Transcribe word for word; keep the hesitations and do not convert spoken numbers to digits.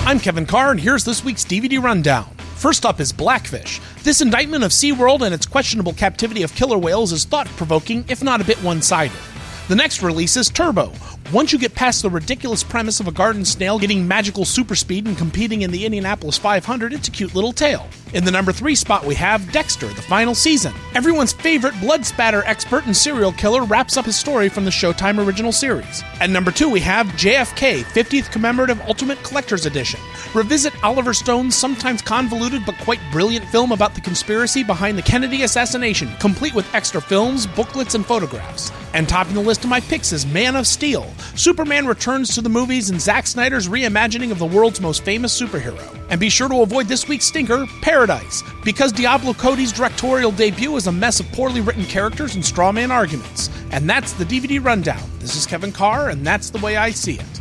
I'm Kevin Carr, and here's this week's D V D rundown. First up is Blackfish. This indictment of SeaWorld and its questionable captivity of killer whales is thought-provoking, if not a bit one-sided. The next release is Turbo. Once you get past the ridiculous premise of a garden snail getting magical super speed and competing in the Indianapolis five hundred, it's a cute little tale. In the number three spot, we have Dexter, the final season. Everyone's favorite blood spatter expert and serial killer wraps up his story from the Showtime original series. At number two, we have J F K, fiftieth Commemorative Ultimate Collector's Edition. Revisit Oliver Stone's sometimes convoluted but quite brilliant film about the conspiracy behind the Kennedy assassination, complete with extra films, booklets, and photographs. And topping the list of my picks is Man of Steel. Superman returns to the movies in Zack Snyder's reimagining of the world's most famous superhero. And be sure to avoid this week's stinker, Paradise, because Diablo Cody's directorial debut is a mess of poorly written characters and straw man arguments. And that's the D V D rundown. This is Kevin Carr, and that's the way I see it.